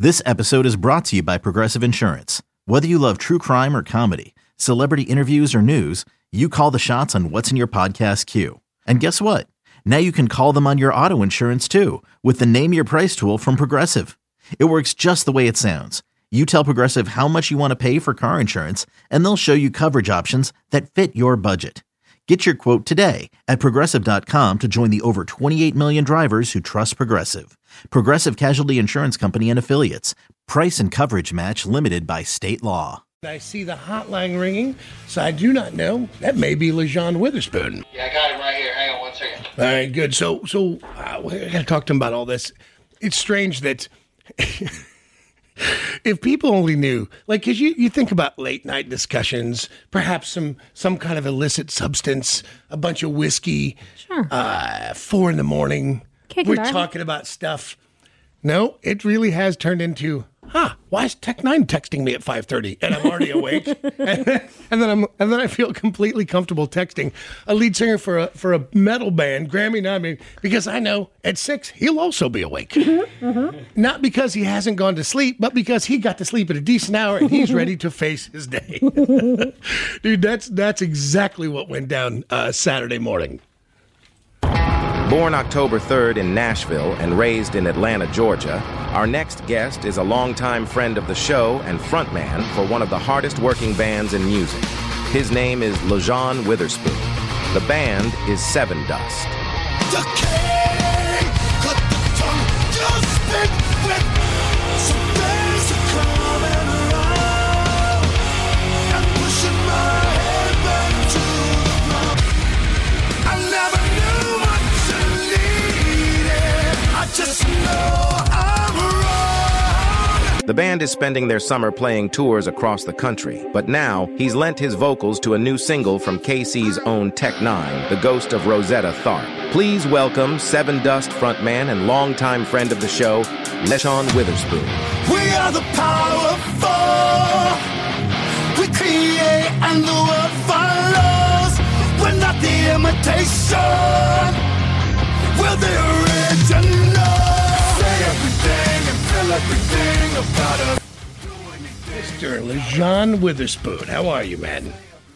This episode is brought to you by Progressive Insurance. Whether you love true crime or comedy, celebrity interviews or news, you call the shots on what's in your podcast queue. And guess what? Now you can call them on your auto insurance too with the Name Your Price tool from Progressive. It works just the way it sounds. You tell Progressive how much you want to pay for car insurance, and they'll show you coverage options that fit your budget. Get your quote today at Progressive.com to join the over 28 million drivers who trust Progressive. Progressive Casualty Insurance Company and Affiliates. Price and coverage match limited by state law. I see the hotline ringing, so I do not know. That may be LeJean Witherspoon. Yeah, I got him right here. Hang on 1 second. All right, good. So I got to talk to him about all this. It's strange that if people only knew, like, because you think about late night discussions, perhaps some kind of illicit substance, a bunch of whiskey, Sure. 4 a.m. Kicking We're back. talking about stuff. No, it really has turned into, why is Tech 9 texting me at 5:30 and I'm already awake? and then I feel completely comfortable texting a lead singer for a metal band, Grammy nominated, because I know at 6 he'll also be awake. Not because he hasn't gone to sleep, but because he got to sleep at a decent hour and he's ready to face his day. Dude, that's exactly what went down Saturday morning. Born October 3rd in Nashville and raised in Atlanta, Georgia, our next guest is a longtime friend of the show and frontman for one of the hardest working bands in music. His name is LeJean Witherspoon. The band is Sevendust. The band is spending their summer playing tours across the country, but now he's lent his vocals to a new single from KC's own Tech 9, The Ghost of Rosetta Tharpe. Please welcome Sevendust frontman and longtime friend of the show, LeJean Witherspoon. We are the powerful. We create and the world follows. We're not the imitation. We're the original. Say everything and feel everything about us. Mr. LeJean Witherspoon, how are you, man?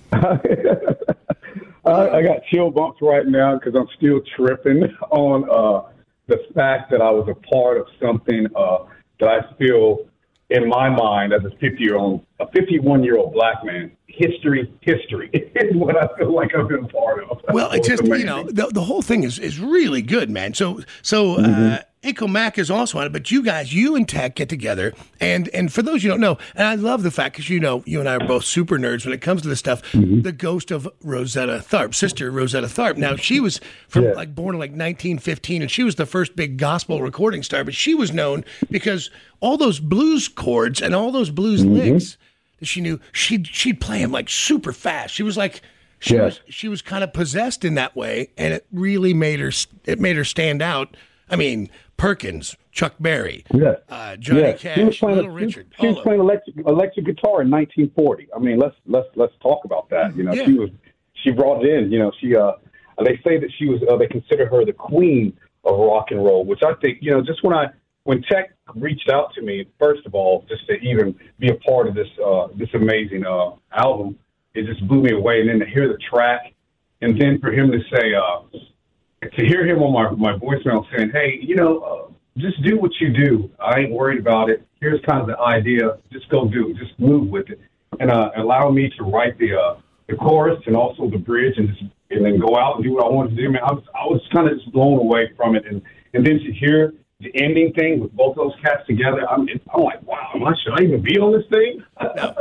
I got chill bumps right now because I'm still tripping on the fact that I was a part of something that I feel, in my mind, as a 51-year-old black man, history is what I feel like I've been a part of. Well, it just, the whole thing is really good, man. So Echo Mac is also on it, but you and Tech get together, and for those you don't know, and I love the fact, because you and I are both super nerds when it comes to this stuff, the Ghost of Rosetta Tharpe, Sister Rosetta Tharpe. Now, she was born in 1915, and she was the first big gospel recording star, but she was known because all those blues chords and all those blues licks that she knew, she'd play them like super fast. She was like, she was kind of possessed in that way, and it really made her stand out. I mean, Perkins, Chuck Berry, Johnny Cash, Little Richard. She was playing electric guitar in 1940. I mean, let's talk about that. She brought it in. They say that she was. They consider her the queen of rock and roll, which I think, just when Tech reached out to me, first of all, just to even be a part of this amazing album, it just blew me away. And then to hear the track, and then for him to say. To hear him on my voicemail saying, hey, just do what you do. I ain't worried about it. Here's kind of the idea. Just go do it. Just move with it. And allow me to write the chorus and also the bridge and then go out and do what I wanted to do. Man, I was kind of just blown away from it. And then to hear the ending thing with both those cats together, I'm like, wow, should I even be on this thing? No,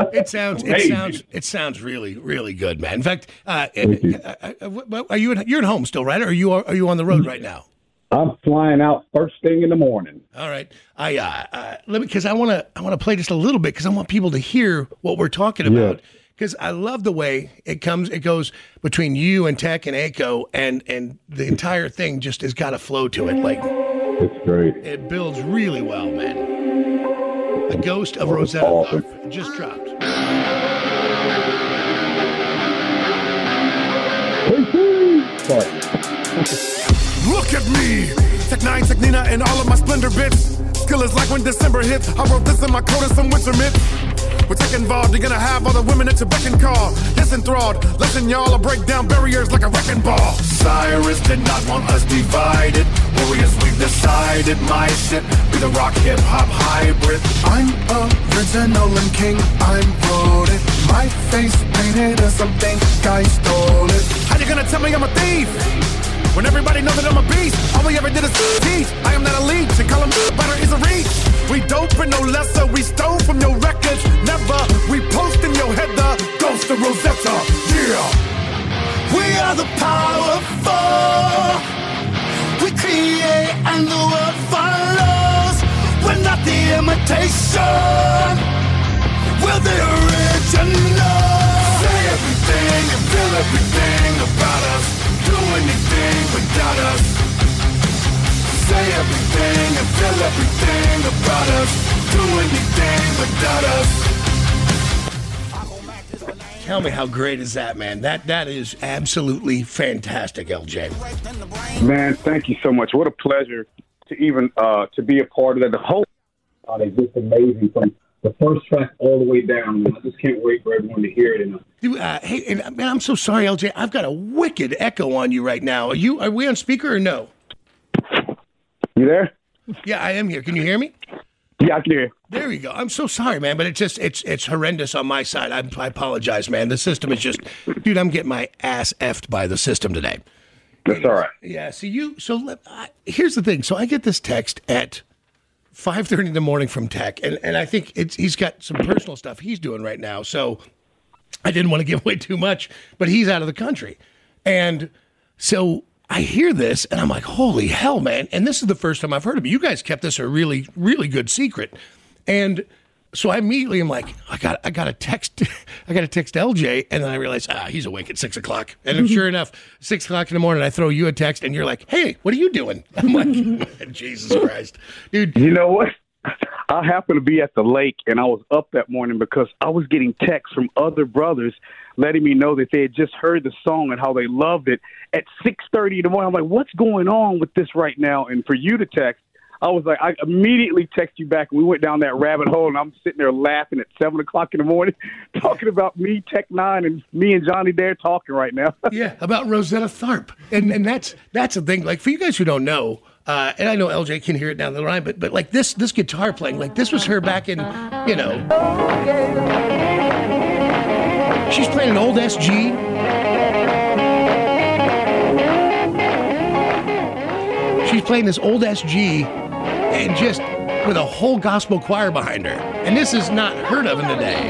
it sounds really, really good, man. In fact, you're at home still, right? Or are you on the road right now? I'm flying out first thing in the morning. All right, because I want to play just a little bit because I want people to hear what we're talking about. Because I love the way it goes between you and Tech and Echo, and the entire thing just has got a flow to it. Like, it's great. It builds really well, man. The Ghost of Rosetta Tharpe just dropped. Look at me, Tech 9, Tech Nina, and all of my splendor bits. Skill is like when December hits. I wrote this in my coat and some winter mitts. We're tech involved, you're gonna have all the women at your beck and call. Yes, enthralled, listen y'all, I'll break down barriers like a wrecking ball. Cyrus did not want us divided. Warriors, we've decided my shit be the rock hip hop hybrid. I'm original and king, I'm voted. My face painted as something, I stole it. How you gonna tell me I'm a thief? When everybody knows that I'm a beast, all we ever did is teach. I am not a leech, and column butter is a reach. We dope and no lesser, we stole from your records. Never, we post in your head the ghost of Rosetta, yeah. We are the powerful. We create and the world follows. We're not the imitation. We're the original. Say everything and feel everything about us. Do anything without us. Say everything and feel everything about us. Do anything without us. Tell me, how great is that, man? That is absolutely fantastic, LJ. Man, thank you so much. What a pleasure to even to be a part of that. The whole is just amazing from the first track all the way down. I just can't wait for everyone to hear it. Hey, and man, I'm so sorry, LJ. I've got a wicked echo on you right now. Are we on speaker or no? You there? Yeah, I am here. Can you hear me? Yeah, I can hear. There you go. I'm so sorry, man, but it's horrendous on my side. I apologize, man. The system is just, dude, I'm getting my ass effed by the system today. That's all right. Yeah. Here's the thing. So I get this text at 5:30 in the morning from Tech, and I think he's got some personal stuff he's doing right now. So I didn't want to give away too much, but he's out of the country, and so I hear this, and I'm like, holy hell, man. And this is the first time I've heard of it. You guys kept this a really, really good secret. And so I immediately am like, I got to text LJ. And then I realized, he's awake at 6 o'clock. And sure enough, 6 o'clock in the morning, I throw you a text and you're like, hey, what are you doing? I'm like, Jesus Christ, dude. You know what? I happened to be at the lake, and I was up that morning because I was getting texts from other brothers letting me know that they had just heard the song and how they loved it at 6:30 in the morning. I'm like, what's going on with this right now? And for you to text, I was like, I immediately text you back, and we went down that rabbit hole, and I'm sitting there laughing at 7 o'clock in the morning, talking about me, Tech Nine, and me and Johnny Dare talking right now. Yeah, about Rosetta Tharpe. And that's the thing. Like, for you guys who don't know, and I know LJ can hear it down the line, but like this guitar playing, like this was her back in, she's playing an old SG. She's playing this old SG and just with a whole gospel choir behind her. And this is not heard of in the day.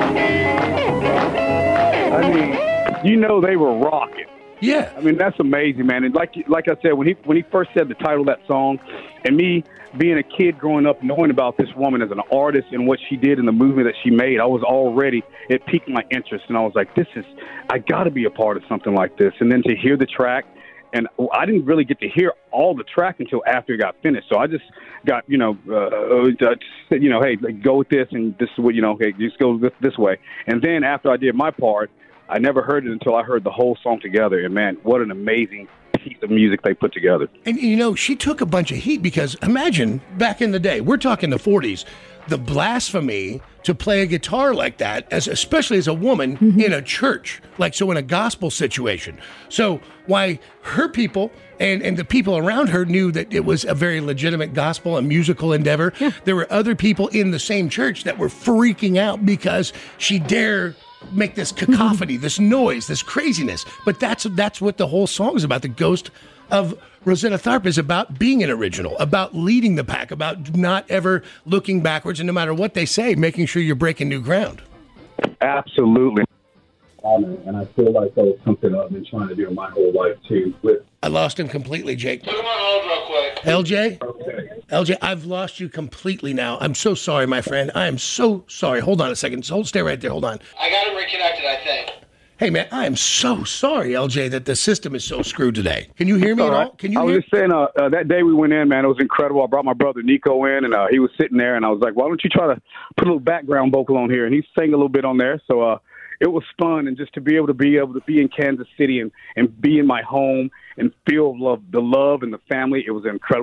I mean, they were rocking. Yeah. I mean, that's amazing, man. And like I said, when he first said the title of that song, and me being a kid growing up knowing about this woman as an artist and what she did in the movie that she made, it piqued my interest. And I was like, I got to be a part of something like this. And then to hear the track, and I didn't really get to hear all the track until after it got finished. So I just got, said, hey, go with this, and this is what, hey, just go this way. And then after I did my part, I never heard it until I heard the whole song together. And, man, what an amazing piece of music they put together. And, she took a bunch of heat because imagine back in the day, we're talking the 40s, the blasphemy to play a guitar like that, especially as a woman in a church, so in a gospel situation. So why her people and the people around her knew that it was a very legitimate gospel and musical endeavor. Yeah. There were other people in the same church that were freaking out because she dare make this cacophony, this noise, this craziness. But that's what the whole song is about. The ghost of Rosetta Tharpe is about being an original, about leading the pack, about not ever looking backwards, and no matter what they say, making sure you're breaking new ground. Absolutely. And I feel like that was something I've been trying to do my whole life, too. I lost him completely, Jake. Put him on hold real quick. LJ? Okay. LJ, I've lost you completely now. I'm so sorry, my friend. I am so sorry. Hold on a second. Stay right there. Hold on. I got him reconnected, I think. Hey, man, I am so sorry, LJ, that the system is so screwed today. Can you hear me at all? Can you I was just saying, that day we went in, man, it was incredible. I brought my brother Nico in, and he was sitting there, and I was like, why don't you try to put a little background vocal on here? And he sang a little bit on there, so it was fun. And just to be able to be in Kansas City and be in my home and feel the love and the family, it was an incredible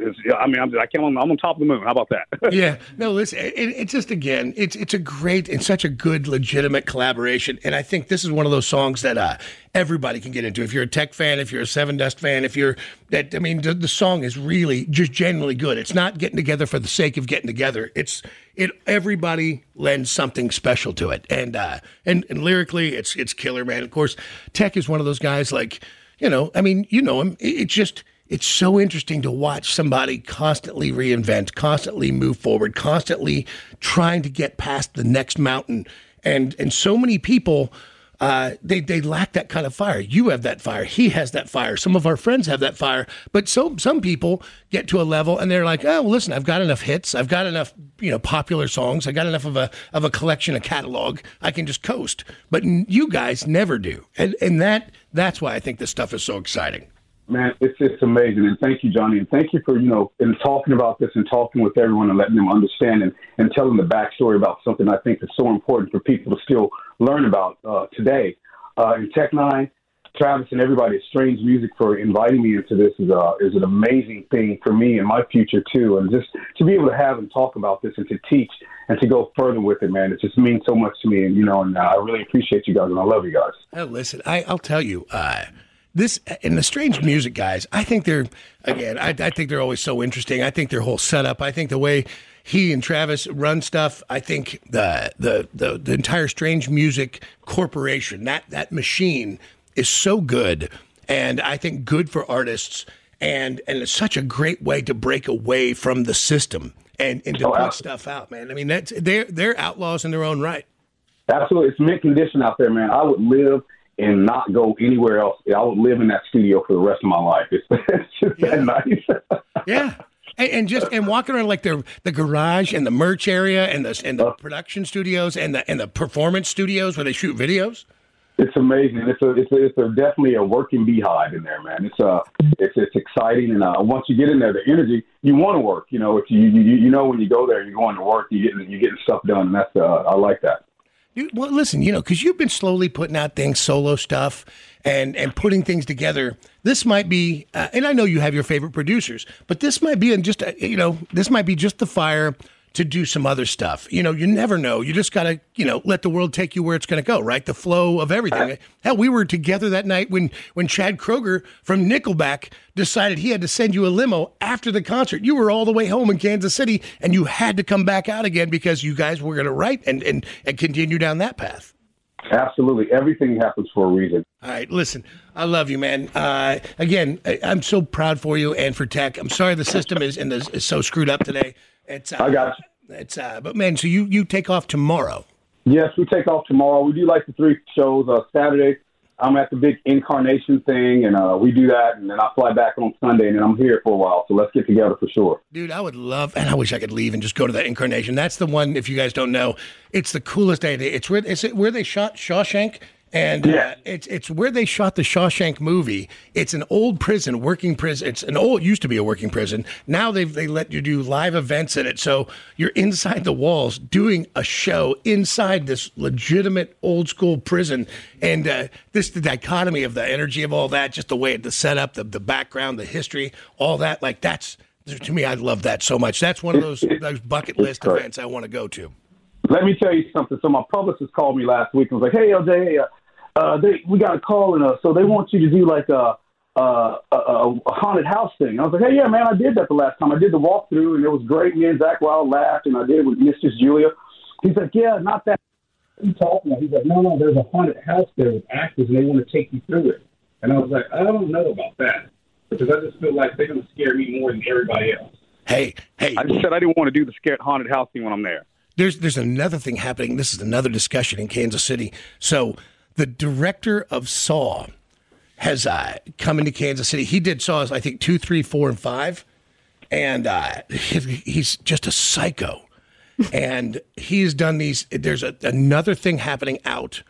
I'm on top of the moon. How about that? Yeah. No, listen, it's just, again, it's a great and such a good, legitimate collaboration. And I think this is one of those songs that everybody can get into. If you're a Tech fan, if you're a Seven Dust fan, the song is really just genuinely good. It's not getting together for the sake of getting together. Everybody lends something special to it. And lyrically, it's killer, man. Of course, Tech is one of those guys like, you know him. It's so interesting to watch somebody constantly reinvent, constantly move forward, constantly trying to get past the next mountain. And so many people, they lack that kind of fire. You have that fire. He has that fire. Some of our friends have that fire. But some people get to a level and they're like, oh, well, listen, I've got enough hits. I've got enough, popular songs. I got enough of a collection, a catalog. I can just coast. But you guys never do. And that's why I think this stuff is so exciting. Man, it's amazing. And thank you, Johnny. And thank you for, in talking about this and talking with everyone and letting them understand and telling the backstory about something I think is so important for people to still learn about today. And Tech Nine, Travis, and everybody at Strange Music for inviting me into this is an amazing thing for me and my future, too. And just to be able to have and talk about this and to teach and to go further with it, man, it just means so much to me. And, I really appreciate you guys, and I love you guys. Oh, listen, I'll tell you, this and the Strange Music guys, I think they're always so interesting. I think their whole setup, I think the way he and Travis run stuff, I think the entire Strange Music Corporation, that machine is so good, and I think good for artists, and it's such a great way to break away from the system and to put stuff out, man. I mean, they're outlaws in their own right. Absolutely. It's mint condition out there, man. I would live and not go anywhere else. I would live in that studio for the rest of my life. It's just that nice. Yeah. And walking around like the garage and the merch area and the production studios and the performance studios where they shoot videos. It's amazing. It's definitely a working beehive in there, man. It's exciting, and once you get in there, the energy, you want to work. If you when you go there, you're going to work, you're getting stuff done, and that's I like that. Dude, well, listen, because you've been slowly putting out things, solo stuff, and putting things together. This might be, and I know you have your favorite producers, but this might be this might be just the fire to do some other stuff. You never know. You just got to, let the world take you where it's going to go, right? The flow of everything. Hell, we were together that night when Chad Kroeger from Nickelback decided he had to send you a limo after the concert. You were all the way home in Kansas City, and you had to come back out again because you guys were going to write and continue down that path. Absolutely. Everything happens for a reason. All right. Listen, I love you, man. Again, I'm so proud for you and for Tech. I'm sorry the system is so screwed up today. I got you. But man, so you take off tomorrow? Yes, we take off tomorrow. We do like the 3 shows. Saturday, I'm at the big Incarnation thing, and we do that, and then I fly back on Sunday, and then I'm here for a while. So let's get together for sure. Dude, I would love, and I wish I could leave and just go to that Incarnation. That's the one. If you guys don't know, it's the coolest idea. It's where they shot Shawshank. And it's where they shot the Shawshank movie. It's an old prison, working prison. It used to be a working prison. Now they let you do live events in it. So you're inside the walls doing a show inside this legitimate old school prison. And the dichotomy of the energy of all that, just the way the setup, the background, the history, all that, like that's, to me, I love that so much. That's one of those bucket list events I want to go to. Let me tell you something. So my publicist called me last week and was like, "Hey, LJ, we got a call, and so they want you to do like a haunted house thing." I was like, "Hey, yeah, man, I did that the last time. I did the walkthrough, and it was great. Me and Zach Wild laughed, and I did it with Mistress Julia." He's like, "Yeah, not that." He's talking. He's like, "No, there's a haunted house there with actors, and they want to take you through it." And I was like, "I don't know about that, because I just feel like they're going to scare me more than everybody else." Hey! I just said I didn't want to do the scared haunted house thing when I'm there. There's another thing happening. This is another discussion in Kansas City. So the director of Saw has come into Kansas City. He did Saws, I think, 2, 3, 4, and 5. And he's just a psycho. And he's done these. There's another thing happening out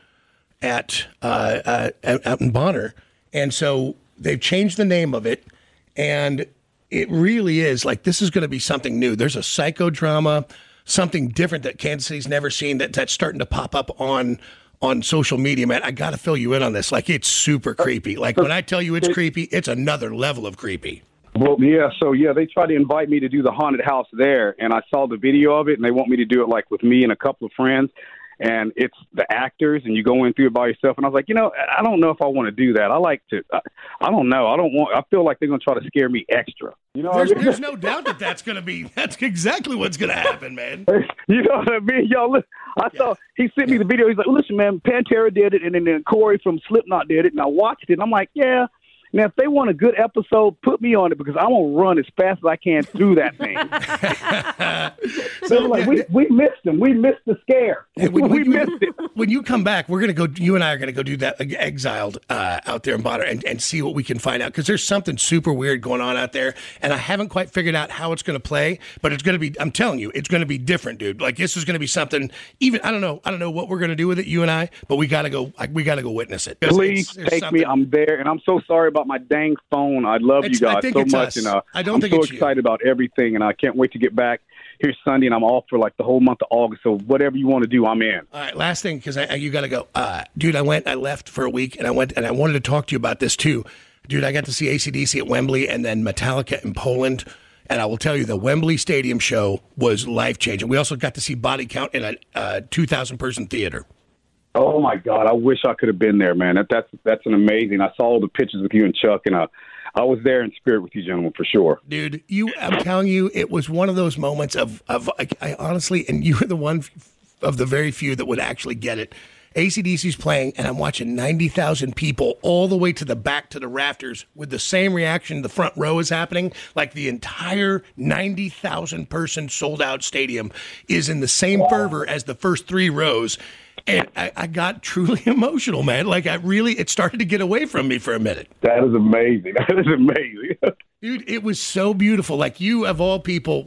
in Bonner. And so they've changed the name of it. And it really is like, this is going to be something new. There's a psychodrama, something different that Kansas City's never seen that's starting to pop up on social media, man. I got to fill you in on this. Like, it's super creepy. Like, when I tell you it's creepy, it's another level of creepy. Well, yeah, so they tried to invite me to do the haunted house there, and I saw the video of it, and they want me to do it like with me and a couple of friends, and it's the actors, and you go in through it by yourself, and I was like, I don't know if I want to do that. I don't know. I feel like they're going to try to scare me extra. There's no doubt that's exactly what's going to happen, man. You know what I mean? Y'all, look, he sent me the video. He's like, well, listen, man, Pantera did it, and then Corey from Slipknot did it, and I watched it, and I'm like, yeah. Now, if they want a good episode, put me on it because I want to run as fast as I can through that thing. So like, we missed them. We missed the scare. We missed it. When you come back, you and I are going to go do that Exiled out there in Bonner and see what we can find out because there's something super weird going on out there, and I haven't quite figured out how it's going to play, but it's going to be, I'm telling you, it's going to be different, dude. Like, this is going to be something, even, I don't know what we're going to do with it, you and I, but we got to go witness it. Please take me. I'm there, and I'm so sorry about my dang phone. I love you guys so much, and I'm so excited about everything, and I can't wait to get back here Sunday, and I'm off for like the whole month of August. So whatever you want to do, I'm in. All right, last thing because you got to go, dude. I left for a week, and I wanted to talk to you about this too, dude. I got to see AC/DC at Wembley, and then Metallica in Poland. And I will tell you, the Wembley Stadium show was life changing. We also got to see Body Count in a 2,000 person theater. Oh my God! I wish I could have been there, man. That's an amazing. I saw all the pictures with you and Chuck, and I was there in spirit with you gentlemen for sure. Dude, I'm telling you, it was one of those moments of I honestly, and you were the one of the very few that would actually get it. AC/DC's playing, and I'm watching 90,000 people all the way to the back to the rafters with the same reaction the front row is happening. Like the entire 90,000 person sold out stadium is in the same fervor as the first three rows. And I got truly emotional, man. Like it started to get away from me for a minute. That is amazing. That is amazing. Dude, it was so beautiful. Like you, of all people,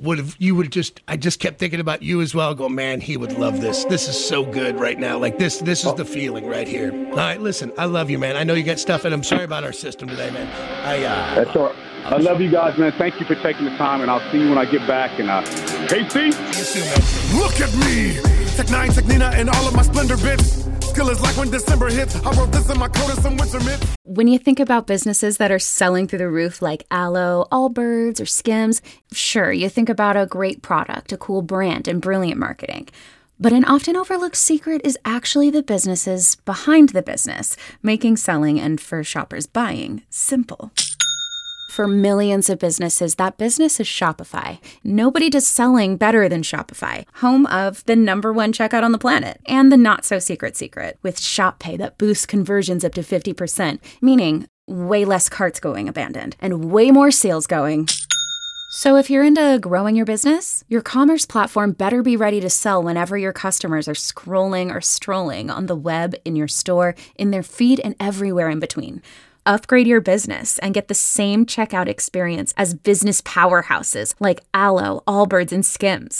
I just kept thinking about you as well. Go, man, he would love this. This is so good right now. Like this is the feeling right here. All right, listen, I love you, man. I know you got stuff, and I'm sorry about our system today, man. That's all right. I love you guys, man. Thank you for taking the time, and I'll see you when I get back. And KC, see you soon, man. Look at me. Tech 9, Tech Nina, and all of my splendor bits. Skill is like when December hits. I wrote this in my coat and some winter mitts. When you think about businesses that are selling through the roof like Aloe, Allbirds, or Skims, sure, you think about a great product, a cool brand, and brilliant marketing. But an often overlooked secret is actually the businesses behind the business, making selling and for shoppers buying simple. For millions of businesses, that business is Shopify. Nobody does selling better than Shopify, home of the #1 checkout on the planet and the not-so-secret secret with Shop Pay that boosts conversions up to 50%, meaning way less carts going abandoned and way more sales going. So if you're into growing your business, your commerce platform better be ready to sell whenever your customers are scrolling or strolling on the web, in your store, in their feed, and everywhere in between. Upgrade your business and get the same checkout experience as business powerhouses like Aloe, Allbirds, and Skims.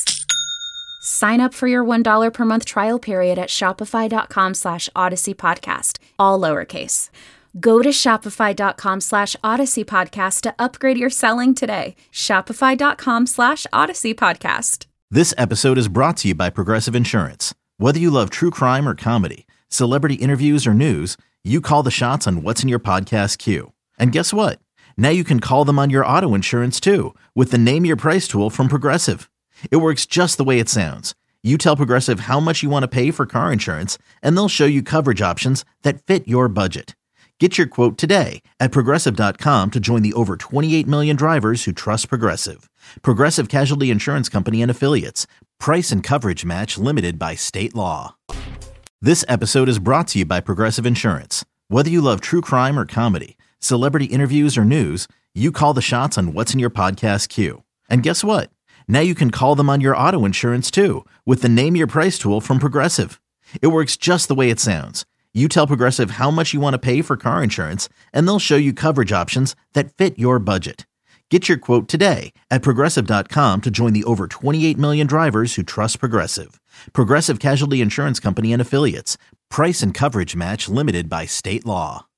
Sign up for your $1 per month trial period at shopify.com/Odyssey Podcast, all lowercase. Go to shopify.com/Odyssey Podcast to upgrade your selling today. Shopify.com/Odyssey Podcast. This episode is brought to you by Progressive Insurance. Whether you love true crime or comedy, celebrity interviews or news, you call the shots on what's in your podcast queue. And guess what? Now you can call them on your auto insurance too with the Name Your Price tool from Progressive. It works just the way it sounds. You tell Progressive how much you want to pay for car insurance, and they'll show you coverage options that fit your budget. Get your quote today at Progressive.com to join the over 28 million drivers who trust Progressive. Progressive Casualty Insurance Company and Affiliates. Price and coverage match limited by state law. This episode is brought to you by Progressive Insurance. Whether you love true crime or comedy, celebrity interviews or news, you call the shots on what's in your podcast queue. And guess what? Now you can call them on your auto insurance too with the Name Your Price tool from Progressive. It works just the way it sounds. You tell Progressive how much you want to pay for car insurance, and they'll show you coverage options that fit your budget. Get your quote today at Progressive.com to join the over 28 million drivers who trust Progressive. Progressive Casualty Insurance Company and Affiliates. Price and coverage match limited by state law.